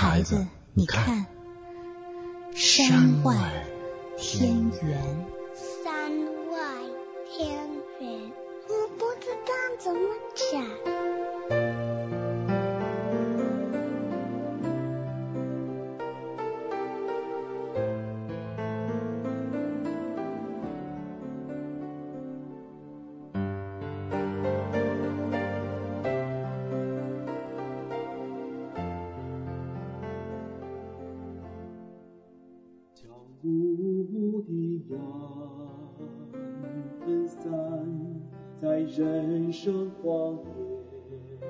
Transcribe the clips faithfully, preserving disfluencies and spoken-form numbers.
孩子，你看，山外天圆。 山外天圆，我不知道怎么讲。 雾的阳分散在人生荒野，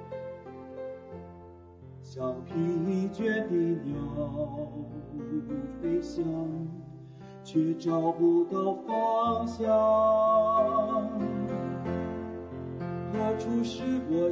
像疲倦的鸟飞翔，却找不到方向。何处是我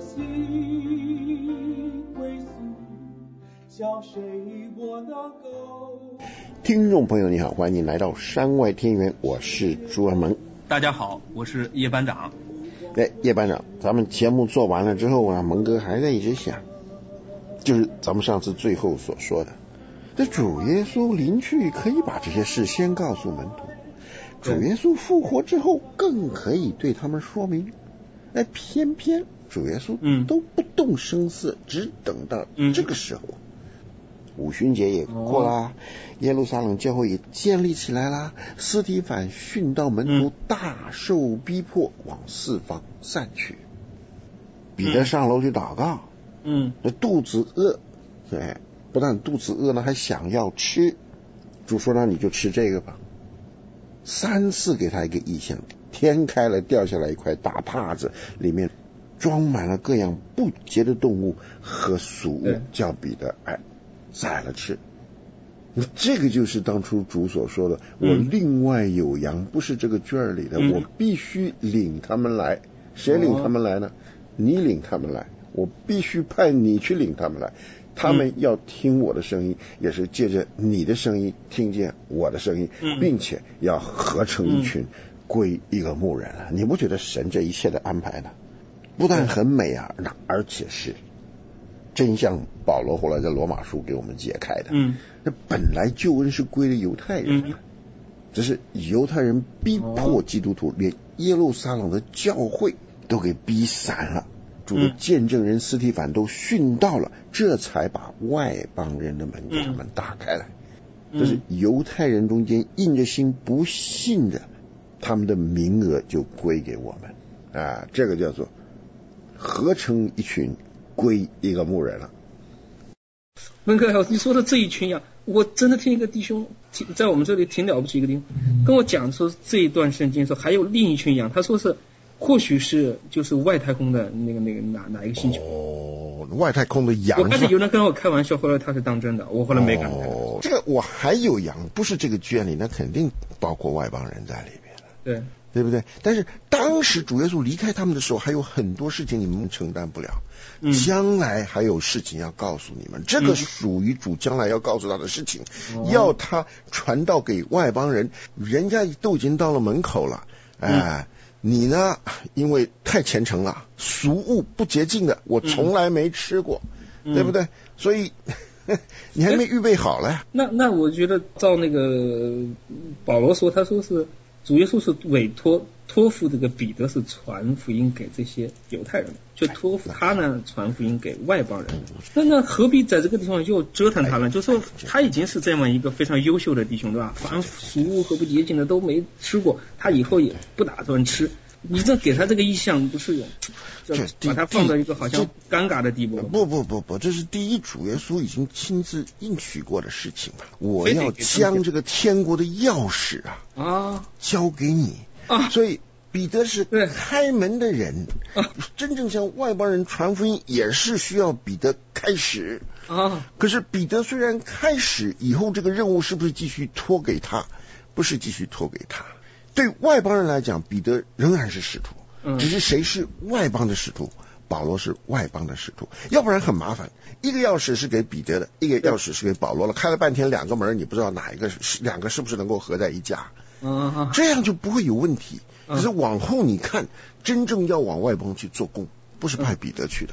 心归宿？向谁我能够？ 听众朋友你好，欢迎来到山外天圆，我是朱文萌。 大家好，我是叶班长。 哎，叶班长，咱们节目做完了之后啊，蒙哥还在一直想，就是咱们上次最后所说的，这主耶稣临去可以把这些事先告诉门徒，主耶稣复活之后更可以对他们说明。哎，偏偏主耶稣都不动声色，嗯、只等到这个时候。嗯五旬节也过啦，哦、耶路撒冷教会也建立起来啦，司提反殉道门徒大受逼迫，往四方散去。彼得上楼去祷告，嗯，这肚子饿，对，不但肚子饿呢，还想要吃。主说那你就吃这个吧。三次给他一个意象，天开了，掉下来一块大帕子，里面装满了各样不洁的动物和俗物，叫彼得哎。宰了吃，这个就是当初主所说的，嗯、我另外有羊，不是这个圈里的，嗯、我必须领他们来。谁领他们来呢？哦、你领他们来，我必须派你去领他们来。他们要听我的声音，嗯、也是借着你的声音听见我的声音，嗯、并且要合成一群，嗯、归一个牧人了。你不觉得神这一切的安排呢，不但很美啊，那而且是真像保罗后来在罗马书给我们解开的，嗯，那本来救恩是归了犹太人的，嗯、只是犹太人逼迫基督徒，哦、连耶路撒冷的教会都给逼散了，主的见证人司提反都殉道了，嗯、这才把外邦人的门给他们打开来。嗯、这是犹太人中间硬着心不信的，他们的名额就归给我们啊，这个叫做合成一群。归一个牧人了。 文哥，你说的这一群呀，我真的听一个弟兄在我们这里挺了不起一个弟兄跟我讲说，这一段圣经说还有另一群羊，他说是或许是就是外太空的那个那个哪哪一个星球。 哦，外太空的羊。 我开始有人跟我开玩笑，后来他是当真的，我后来没敢。 哦，这个我还有羊，不是这个圈里，那肯定包括外邦人在里边了。 对。 对不对？但是当时主耶稣离开他们的时候，还有很多事情你们承担不了，嗯、将来还有事情要告诉你们，这个属于主将来要告诉他的事情，嗯、要他传道给外邦人，人家都已经到了门口了，哎、呃，嗯、你呢，因为太虔诚了，俗物不洁净的，我从来没吃过，嗯、对不对？所以你还没预备好了呀。 那那我觉得照那个保罗说，他说是。主耶稣是委托托付这个彼得是传福音给这些犹太人，就托付他呢传福音给外邦人。那那何必在这个地方又折腾他呢？就说他已经是这么一个非常优秀的弟兄，对吧？凡俗物和不洁净的都没吃过，他以后也不打算吃。你这给他这个意向，不是把他放到一个好像尴尬的地步？ 不不不不，这是第一，主耶稣已经亲自应许过的事情了。我要将这个天国的钥匙啊啊交给你啊，所以彼得是开门的人啊，真正向外邦人传福音也是需要彼得开始啊。可是彼得虽然开始，以后这个任务是不是继续托给他？不是继续托给他。对外邦人来讲，彼得仍然是使徒，嗯、只是谁是外邦的使徒，保罗是外邦的使徒，要不然很麻烦。一个钥匙是给彼得的，一个钥匙是给保罗了，开了半天两个门，你不知道哪一个是两个是不是能够合在一家，嗯、这样就不会有问题。可是往后你看，真正要往外邦去做工，不是派彼得去的，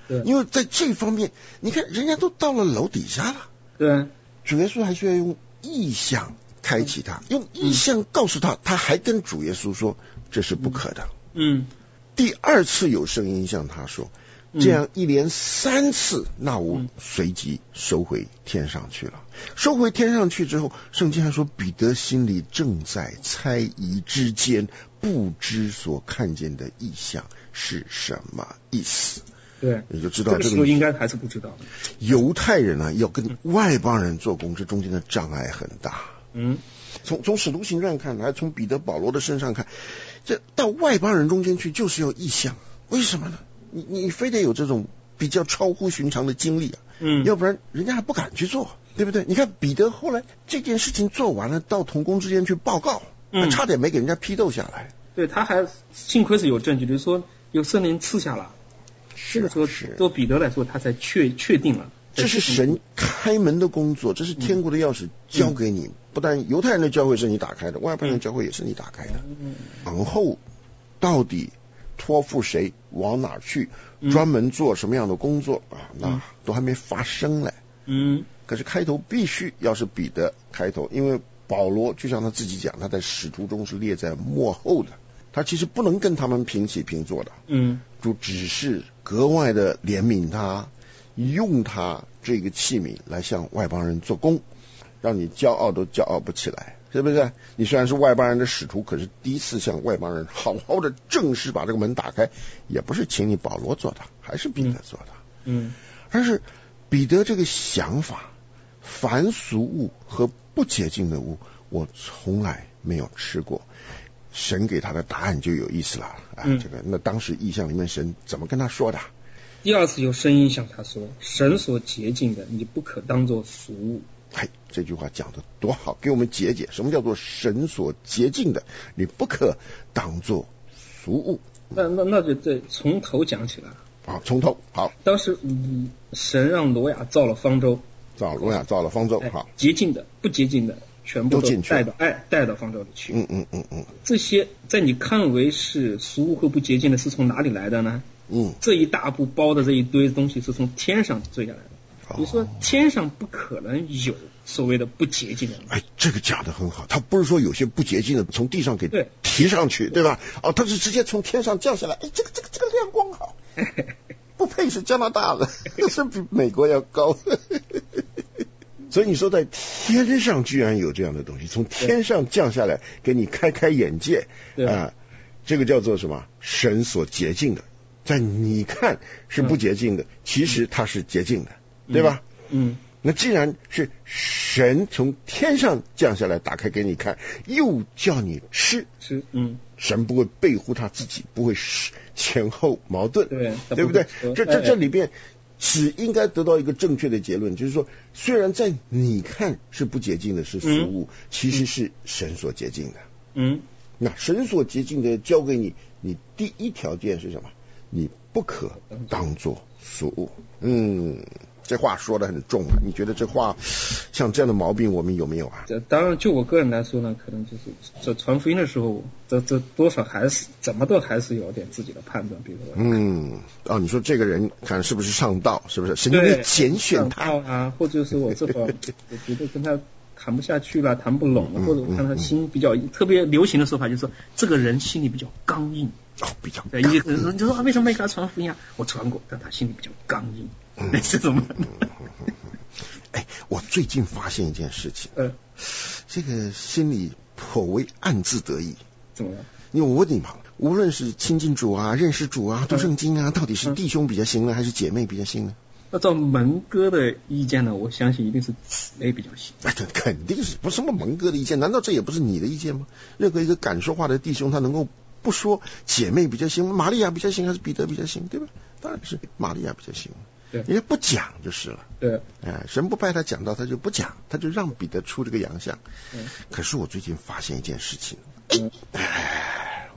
对， 因为在这方面，你看人家都到了楼底下了， 对， 主耶稣还需要用意象开启他，用意象告诉他，他还跟主耶稣说这是不可的。 嗯， 第二次有声音向他说，这样一连三次，那屋随即收回天上去了。收回天上去之后，圣经还说彼得心里正在猜疑之间，不知所看见的异象是什么意思。 对， 你就知道这个这个时候应该还是不知道的。 犹太人啊，要跟外邦人做工，这中间的障碍很大。 嗯， 从从使徒行传看，还从彼得保罗的身上看，这到外邦人中间去就是要异象。为什么呢？你你非得有这种比较超乎寻常的经历啊， 嗯， 要不然人家还不敢去做，对不对？你看彼得后来这件事情做完了，到同工之间去报告，嗯，差点没给人家批斗下来。 对，他还幸亏是有证据，就是说有圣灵赐下了，这个时候对彼得来说，他才确确定了。 这是神开门的工作，这是天国的钥匙交给你，嗯、不但犹太人的教会是你打开的，外邦人的教会也是你打开的。嗯、然后到底托付谁，往哪去，嗯、专门做什么样的工作啊？那都还没发生嘞。嗯，可是开头必须要是彼得开头，因为保罗就像他自己讲，他在使徒中是列在末后的，他其实不能跟他们平起平坐的。嗯，就只是格外的怜悯他。用他这个器皿来向外邦人做工，让你骄傲都骄傲不起来，是不是？你虽然是外邦人的使徒，可是第一次向外邦人好好的正式把这个门打开，也不是请你保罗做的，还是彼得做的。嗯，而是彼得这个想法，凡俗物和不洁净的物，我从来没有吃过。神给他的答案就有意思了啊！嗯、这个那当时异象里面神怎么跟他说的？ 第二次有声音向他说，神所洁净的你不可当作俗物。 嘿，这句话讲得多好，给我们解解什么叫做神所洁净的你不可当作俗物。 那那那就这从头讲起来。 好，从头好。 当时、嗯、神让挪亚造了方舟， 造挪亚造了方舟，好， 洁净的不洁净的全部都带到哎带到方舟里去。 嗯嗯嗯嗯， 这些在你看为是俗物或不洁净的是从哪里来的呢？嗯，这一大步包的这一堆东西是从天上坠下来的。你说天上不可能有所谓的不洁净的。 哎，这个讲得很好，他不是说有些不洁净的从地上给提上去， 对, 对吧？哦，他是直接从天上降下来。哎，这个这个这个亮光好，不配是加拿大的，是比美国要高。所以你说在天上居然有这样的东西，从天上降下来给你开开眼界啊、呃，这个叫做什么？神所洁净的。在你看是不洁净的，嗯、其实它是洁净的，嗯、对吧？嗯，那既然是神从天上降下来，打开给你看，又叫你吃， 吃，嗯， 神不会背乎他自己，不会前后矛盾， 对， 对不对？这这这里边只应该得到一个正确的结论，就是说，虽然在你看是不洁净的，是俗物，嗯、其实是神所洁净的。嗯，那神所洁净的交给你，你第一条件是什么？你不可当作俗物。嗯，这话说得很重啊。你觉得这话像这样的毛病我们有没有啊？ 这当然，就我个人来说呢，可能就是这传福音的时候，这这多少还是怎么都还是有点自己的判断，比如说， 嗯，哦，你说这个人看是不是上道，是不是？神会拣选他啊，或者是我这会儿我觉得跟他谈不下去了，谈不拢了，或者我看他心比较、嗯嗯、特别流行的说法就是说，这个人心里比较刚硬。 哦，比较对，一个人说，你说啊，为什么没给他传福音啊？我传过，但他心里比较刚硬，嗯、那是怎么？ 哎，我最近发现一件事情，呃，这个心里颇为暗自得意。 怎么样？ 因为我问你嘛，无论是亲近主啊、认识主啊、读圣经啊，嗯、到底是弟兄比较行呢，还是姐妹比较行呢？ 那照蒙哥的意见呢，我相信一定是姊妹比较行。 哎，这肯定是，不是什么蒙哥的意见，难道这也不是你的意见吗？任何一个敢说话的弟兄，他能够不说姐妹比较行，玛利亚比较行还是彼得比较行，对吧？当然是玛利亚比较行。对，人家不讲就是了。对，哎，神不派他讲到，他就不讲，他就让彼得出这个洋相。嗯，可是我最近发现一件事情，哎，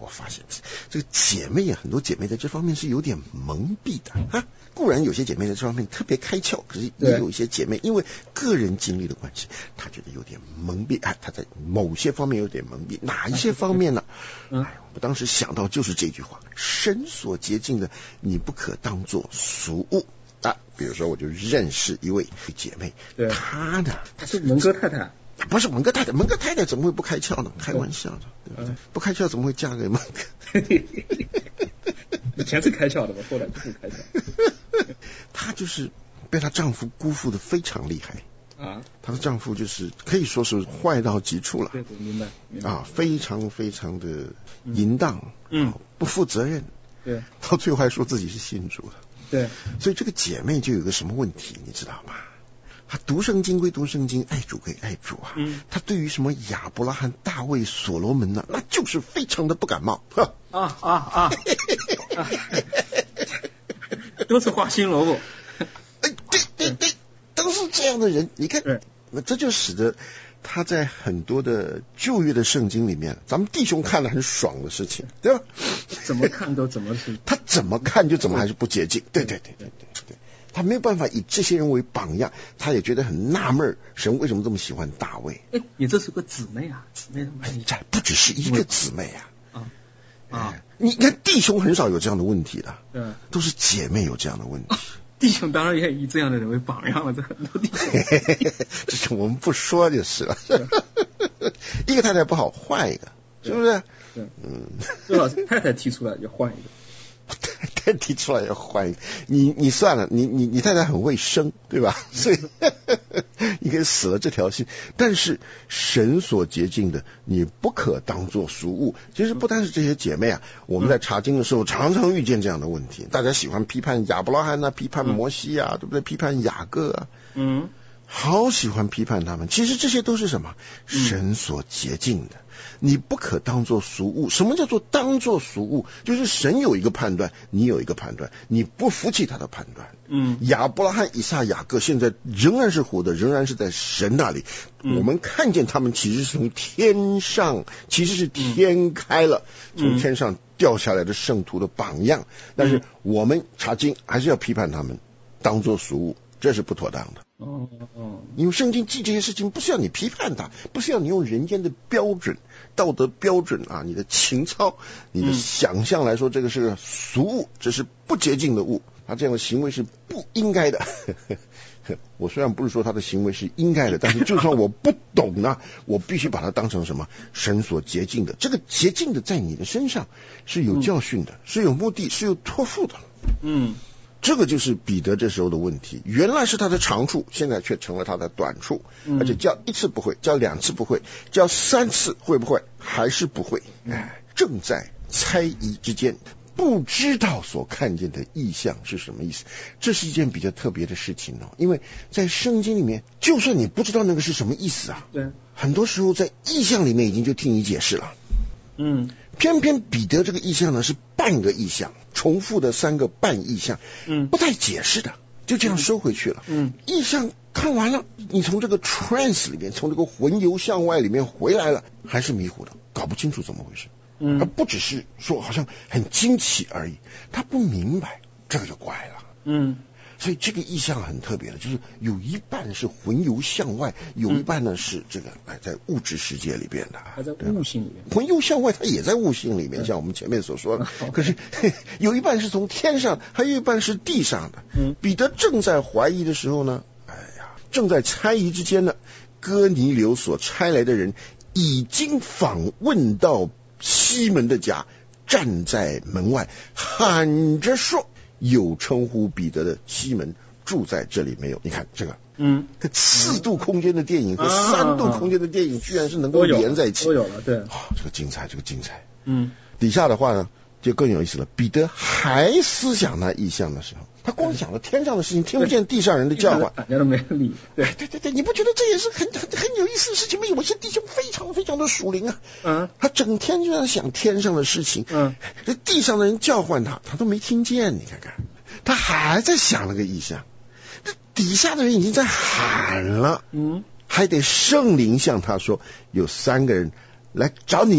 我发现这个姐妹啊，很多姐妹在这方面是有点蒙蔽的啊。固然有些姐妹在这方面特别开窍，可是也有一些姐妹因为个人经历的关系，她觉得有点蒙蔽，哎，她在某些方面有点蒙蔽。哪一些方面呢？嗯，哎，我当时想到就是这句话：神所洁净的，你不可当作俗物。啊，比如说我就认识一位姐妹，她呢， 她是蒙哥太太。 不是蒙哥太太，蒙哥太太怎么会不开窍呢？开玩笑的，对不对？不开窍怎么会嫁给蒙哥？ 以前是开窍的吧，后来就不开窍。 她就是被她丈夫辜负的非常厉害啊！她的丈夫就是可以说是坏到极处了。 对，我明白。明白啊，非常非常的淫荡，嗯，不负责任。 对， 到最后还说自己是信主的。 对， 所以这个姐妹就有个什么问题，你知道吗？他读圣经归读圣经，爱主归爱主啊。嗯，他对于什么亚伯拉罕、大卫、所罗门呢、啊，那就是非常的不感冒。 啊啊啊！啊都是花心萝卜。 哎，对对对，都是这样的人。你看，那这就使得他在很多的旧约的圣经里面，咱们弟兄看了很爽的事情，对吧？ 怎么看都怎么是， 他怎么看就怎么还是不洁净。对对对对对对。他没有办法以这些人为榜样，他也觉得很纳闷，神为什么这么喜欢大卫？ 哎，你这是个姊妹啊，姊妹怎么？ 哎，这不只是一个姊妹啊！ 啊啊！ 你看弟兄很少有这样的问题的， 嗯， 都是姐妹有这样的问题。 弟兄当然也以这样的人为榜样了，这很多弟兄。 这是我们不说就是了。一个太太不好，换一个，是不是？ 对，嗯，最好是太太提出来就换一个。 太太提出来要换一个，你你算了，你你你太太很会生，对吧？所以你可以死了这条心。但是神所洁净的，你不可当作俗物。其实不单是这些姐妹啊，我们在查经的时候常常遇见这样的问题。大家喜欢批判亚伯拉罕啊，批判摩西啊，对不对？批判雅各啊，嗯，好喜欢批判他们。其实这些都是什么？神所洁净的。你不可当作俗物。什么叫做当作俗物？就是神有一个判断，你有一个判断，你不服气他的判断。嗯，亚伯拉罕、以撒、雅各现在仍然是活的，仍然是在神那里。嗯、我们看见他们其实是从天上，其实是天开了，嗯、从天上掉下来的圣徒的榜样。但是我们查经还是要批判他们，当作俗物，这是不妥当的。哦哦，因为圣经记这些事情不是要你批判它，不是要你用人间的标准、道德标准啊，你的情操、你的想象来说，这个是俗物，这是不洁净的物，他这样的行为是不应该的。我虽然不是说他的行为是应该的，但是就算我不懂呢，我必须把它当成什么？神所洁净的。这个洁净的在你的身上是有教训的，是有目的，是有托付的。嗯。这个就是彼得这时候的问题，原来是他的长处，现在却成了他的短处，嗯、而且叫一次不会，叫两次不会，叫三次会不会，还是不会，哎，正在猜疑之间，不知道所看见的意象是什么意思。这是一件比较特别的事情哦，因为在圣经里面，就算你不知道那个是什么意思啊，对，很多时候在意象里面已经就替你解释了。嗯，偏偏彼得这个意象呢是半个意象，重复的三个半意象，嗯，不带解释的，就这样收回去了。嗯，意象看完了，你从这个 trance 里面，从这个魂游向外里面回来了，还是迷糊的，搞不清楚怎么回事。嗯，而不只是说好像很惊奇而已，他不明白，这个就怪了。嗯。所以这个意象很特别的，就是有一半是魂游向外，有一半呢是这个哎在物质世界里边的， 还在悟性里面。 魂游向外，它也在悟性里面，像我们前面所说的。可是有一半是从天上，还有一半是地上的。嗯，彼得正在怀疑的时候呢，哎呀，正在猜疑之间呢，哥尼流所差来的人已经访问到西门的家，站在门外喊着说。有称呼彼得的西门住在这里没有？你看这个，嗯，四度空间的电影和三度空间的电影居然是能够连在一起， 都有了，对， 哦，这个精彩，这个精彩。嗯，底下的话呢就更有意思了。彼得还思想那异象的时候，他光想了天上的事情，听不见地上人的叫唤， 大家都没理。 对对对对，你不觉得这也是很很很有意思的事情吗？有些弟兄非常非常的属灵啊，嗯，他整天就在想天上的事情，嗯，这地上的人叫唤他，他都没听见。你看看，他还在想那个异象，这底下的人已经在喊了，嗯，还得圣灵向他说，有三个人来找你，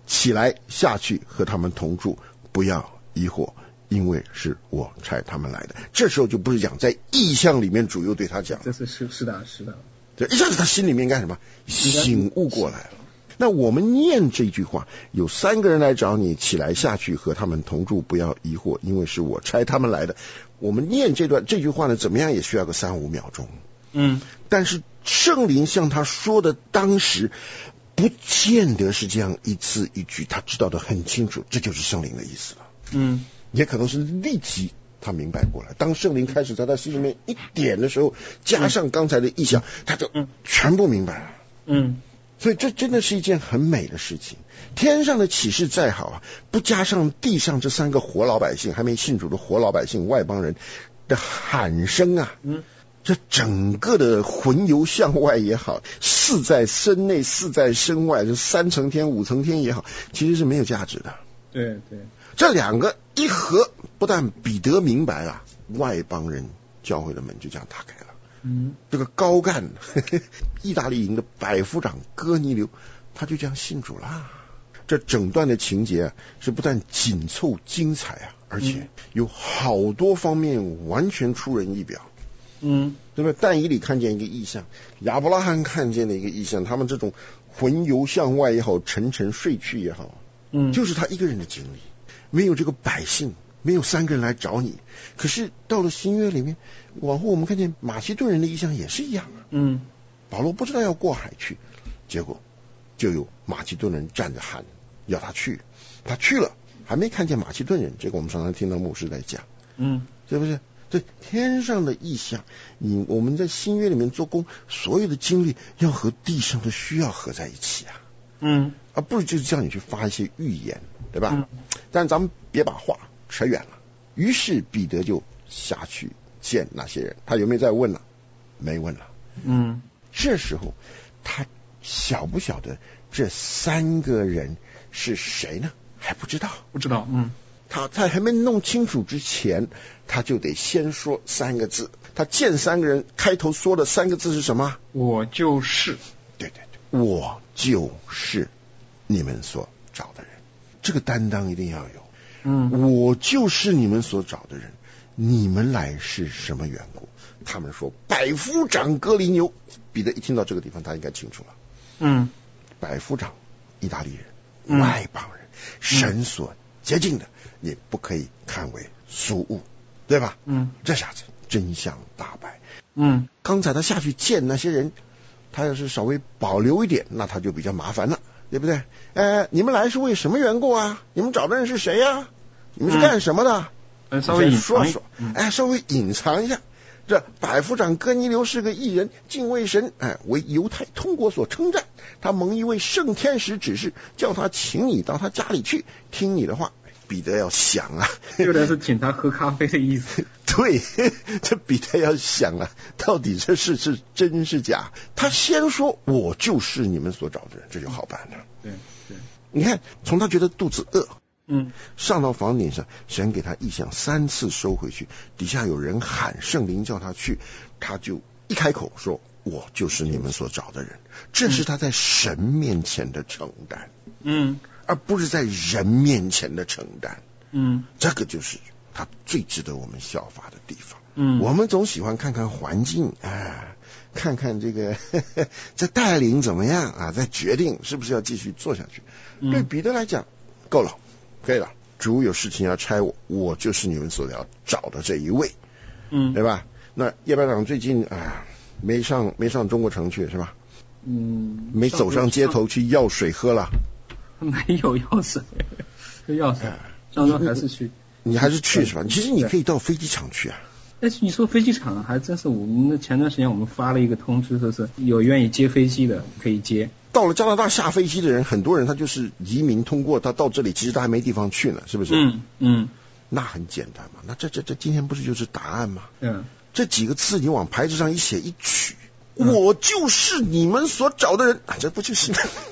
起来下去和他们同住，不要疑惑，因为是我差他们来的。这时候就不是讲在异象里面主又对他讲， 这是是是的是的， 对，一下子他心里面干什么？醒悟过来了。那我们念这句话，有三个人来找你，起来下去和他们同住，不要疑惑，因为是我差他们来的。我们念这段这句话呢，怎么样也需要个三五秒钟。 嗯， 但是圣灵向他说的当时，不见得是这样一字一句，他知道的很清楚，这就是圣灵的意思了。 嗯， 也可能是立即他明白过来。当圣灵开始在他心里面一点的时候，加上刚才的意象，他就全部明白了。 嗯， 所以这真的是一件很美的事情。天上的启示再好啊，不加上地上这三个活老百姓，还没信主的活老百姓外邦人的喊声啊， 嗯， 这整个的魂游向外也好，四在身内四在身外，这三层天五层天也好，其实是没有价值的。 对对， 这两个一合，不但彼得明白了，外邦人教会的门就这样打开了。 嗯， 这个高干呵呵意大利营的百夫长哥尼流，他就这样信主啦。这整段的情节啊，是不但紧凑精彩啊，而且有好多方面完全出人意表。 嗯， 对不对？但以理看见一个异象，亚伯拉罕看见了一个异象，他们这种魂游向外也好，沉沉睡去也好， 嗯， 就是他一个人的经历，没有这个百姓，没有三个人来找你。可是到了新约里面，往后我们看见马其顿人的异象也是一样啊。 嗯， 保罗不知道要过海去，结果就有马其顿人站着喊要他去，他去了，还没看见马其顿人。这个我们常常听到牧师在讲， 嗯， 是不是？对，天上的异象，你我们在新约里面做工，所有的经历要和地上的需要合在一起啊。 嗯， 而不是就是叫你去发一些预言，对吧？ 嗯， 但咱们别把话扯远了。于是彼得就下去见那些人，他有没有再问了？没问了。 嗯， 这时候他晓不晓得这三个人是谁呢？还不知道， 不知道。嗯， 他在还没弄清楚之前，他就得先说三个字。他见三个人开头说的三个字是什么？ 我就是。 对对对，我就是你们所找的人。这个担当一定要有。 嗯， 我就是你们所找的人。你们来是什么缘故？他们说百夫长哥尼流。彼得一听到这个地方，他应该清楚了。 嗯， 百夫长，意大利人， 嗯、 外邦人，神所洁净的，你不可以看为俗物，对吧？ 嗯， 这下子真相大白。 嗯， 刚才他下去见那些人，他要是稍微保留一点，那他就比较麻烦了，对不对？呃，你们来是为什么缘故啊？你们找的人是谁呀、啊？你们是干什么的？ 嗯，稍微隐说说，哎，稍微隐藏一下。这百夫长哥尼流是个义人，敬畏神，哎，为犹太通国所称赞。他蒙一位圣天使指示，叫他请你到他家里去，听你的话。彼得要想啊， 有点是请他喝咖啡的意思。 对，这彼得要想啊，到底这事是真是假？他先说我就是你们所找的人，这就好办了。 对对， 你看，从他觉得肚子饿， 嗯， 上到房顶上，神给他异象三次收回去，底下有人喊圣灵叫他去，他就一开口说我就是你们所找的人。这是他在神面前的承担， 嗯， 而不是在人面前的承担。 嗯， 这个就是他最值得我们效法的地方。 嗯， 我们总喜欢看看环境啊，看看这个呵呵这带领怎么样啊，再决定是不是要继续做下去。 嗯、 对彼得来讲，够了，可以了。主有事情要差我，我就是你们所要找的这一位， 嗯， 对吧？那叶班长最近啊，没上没上中国城去是吧？ 嗯， 没走上街头去要水喝了？ 没有要水，要水，上周还是去。 你还是去是吧？其实你可以到飞机场去啊。 但是你说飞机场还真是，我们那前段时间我们发了一个通知，说是有愿意接飞机的可以接。 到了加拿大下飞机的人，很多人他就是移民通过，他到这里其实他还没地方去呢，是不是？ 嗯嗯， 那很简单嘛。那这这这今天不是就是答案吗？ 嗯， 这几个字你往牌子上一写一取，嗯、我就是你们所找的人，啊、这不就是？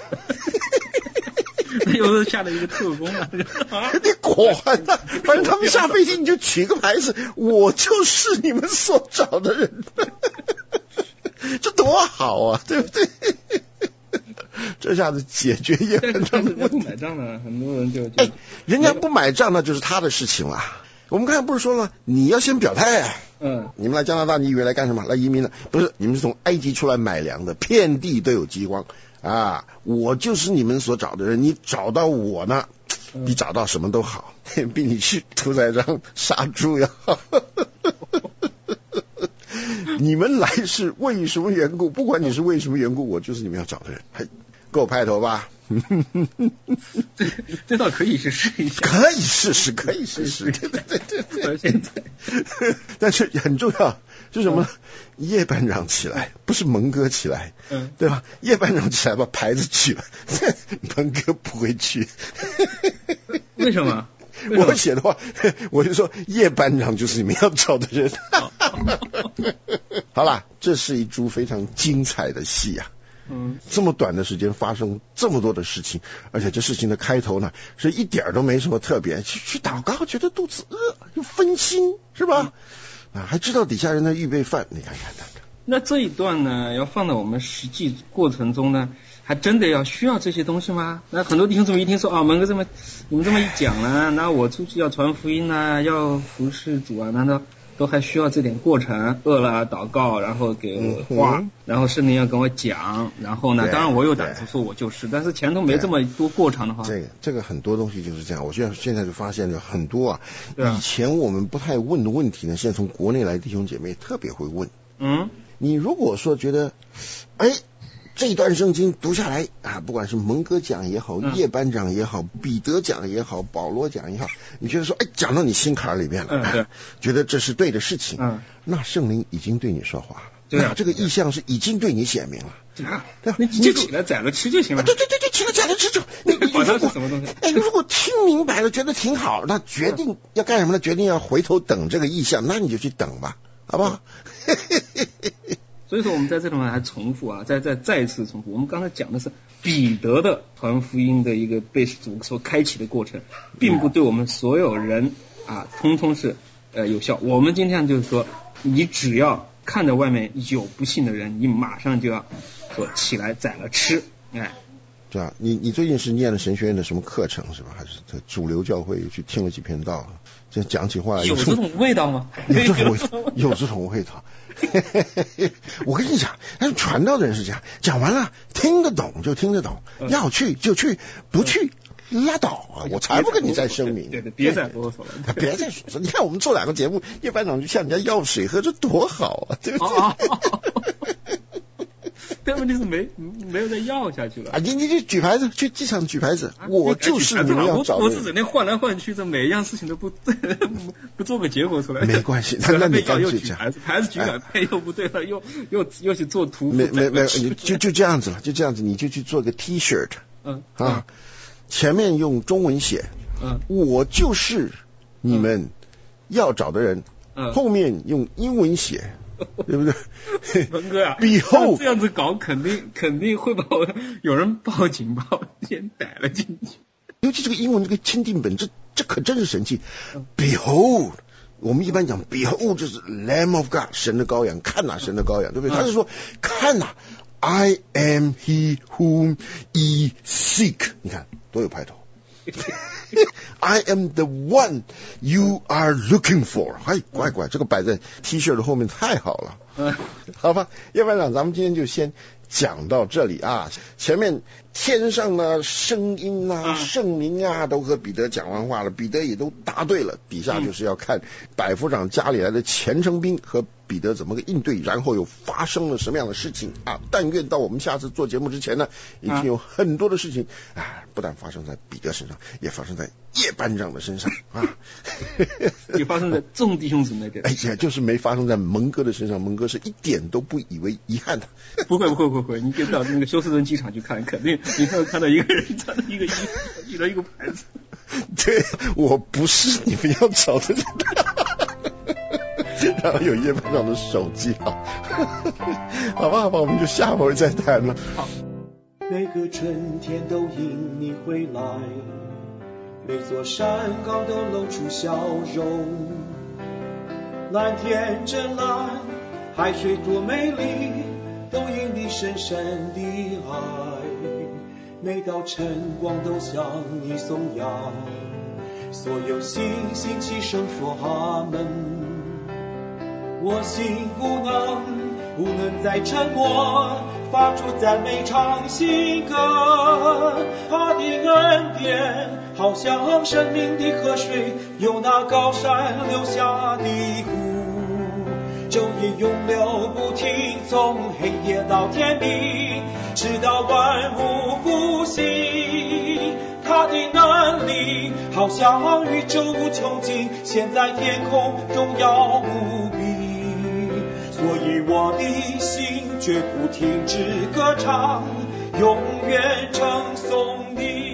又是下了一个特工啊！ 你管啊，反正他们下飞机你就取个牌子，我就是你们所找的人，这多好啊，对不对？ 这下子解决叶班长的问题。 不买账了，很多人就就哎，人家不买账那就是他的事情了。我们刚才不是说了，你要先表态啊。 嗯， 你们来加拿大，你以为来干什么？来移民的？不是，你们是从埃及出来买粮的，遍地都有饥荒啊！我就是你们所找的人，你找到我呢，比找到什么都好，比你去屠宰场杀猪要好。你们来是为什么缘故？不管你是为什么缘故，我就是你们要找的人。嘿，给我拍头吧。 这这倒可以去试一下， 可以试试，可以试试，对对对对对。 现在， 但是很重要是什么呢？嗯、叶班长起来，不是蒙哥起来，嗯，对吧？叶班长起来把牌子举了，蒙哥不会去。 为什么？ 我写的话，我就说叶班长就是你们要找的人。好啦，这是一出非常精彩的戏啊。嗯，这么短的时间发生这么多的事情，而且这事情的开头呢，是一点都没什么特别，去去祷告，觉得肚子饿，又分心，是吧？啊，还知道底下人在预备饭，你看看看。 那这一段呢，要放到我们实际过程中呢，还真的要需要这些东西吗？那很多弟兄姊妹一听说啊，蒙哥这么你们这么一讲呢，那我出去要传福音啊，要服侍主啊，难道都还需要这点过程？饿了祷告，然后给我话，嗯、然后圣灵要跟我讲，然后呢，当然我有胆子说我就是，但是前头没这么多过程的话， 这个这个很多东西就是这样。我现在现在就发现了很多啊，以前我们不太问的问题呢，现在从国内来的弟兄姐妹特别会问。嗯，你如果说觉得，哎。这段圣经读下来啊，不管是蒙哥讲也好，叶班长也好，彼得讲也好，保罗讲也好，你觉得说，哎，讲到你心坎里面了，嗯，对，觉得这是对的事情，嗯，那圣灵已经对你说话了，对啊，那这个意象是已经对你显明了， 对啊，对啊，你就起来宰了吃就行了， 对对对对，起来宰了吃就，你你管它是什么东西？ 哎，如果听明白了，觉得挺好，那决定要干什么呢？决定要回头等这个意象，那你就去等吧，好不好？ 所以说我们在这里面还重复啊，再再再一次重复，我们刚才讲的是彼得的传福音的一个被主所开启的过程，并不对我们所有人啊通通是呃有效。我们今天就是说，你只要看到外面有不信的人，你马上就要说起来宰了吃，哎。 对啊，你你最近是念了神学院的什么课程是吧？还是在主流教会去听了几篇道？这讲起话来有这种味道吗？ 有这种味道，有这种味道。我跟你讲，但传道的人是这样，讲完了听得懂就听得懂，嗯、要去就去，不去。嗯拉倒啊！我才不跟你再声明。 对对，别再啰嗦了， 别再说。你看我们做两个节目，叶班长就向人家要水喝，这多好啊，对不对？哦哦哦但问题是没没有再要下去了啊！你你就举牌子，去机场举牌子，啊、我就是你们要找的。 我是整天换来换去，这每一样事情都不不做个结果出来。 没关系，那那你干脆讲， 牌子牌子举改配又不对了，又又又去做图。 没没没，你就就这样子了，就这样子，你就去做个 T 恤，嗯啊，前面用中文写，嗯，我就是你们要找的人，嗯，后面用英文写。对不对？ 文哥啊， 以后这样子搞，肯定肯定会把我有人报警，把我先逮了进去。 尤其这个英文这个钦定本，这这可真是神器。嗯、Behold， 我们一般讲 Behold 就是 Lamb of God， 神的羔羊，看呐、啊，神的羔羊，对不对？嗯、他是说看呐、啊、，I am He whom ye seek， 你看多有派头。I am the one you are looking for。哎，乖乖，这个摆在 T 恤的后面太好了。嗯，好吧，叶班长，咱们今天就先讲到这里啊。前面天上的声音啊、圣灵啊，都和彼得讲完话了，彼得也都答对了。底下就是要看百夫长家里来的前程兵和彼得怎么个应对，然后又发生了什么样的事情啊？但愿到我们下次做节目之前呢，已经有很多的事情啊，不但发生在彼得身上，也发生在叶班长的身上啊， 也发生在众弟兄姊妹这里。 哎呀，就是没发生在蒙哥的身上，蒙哥是一点都不以为遗憾的。 不会不会不会，你就到那个休斯顿机场去看，肯定你会看到一个人穿着一个衣服，举了一个牌子。 对，我不是你们要找的人。然后有叶班长的手机啊，好吧好吧，我们就下回再谈了。好， 每个春天都因你回来，每座山高都露出笑容，蓝天真蓝，海水多美丽，都因你深深的爱。 每道晨光都向你颂扬，所有星星齐声说阿门。我心不能不能再沉默，发出赞美唱新歌。他的恩典好像生命的河水，由那高山流下的湖，昼夜永流不停，从黑夜到天明，直到万物复兴。他的能力好像宇宙无穷尽，现在天空荣耀无比。所以我的心绝不停止歌唱，永远称颂你。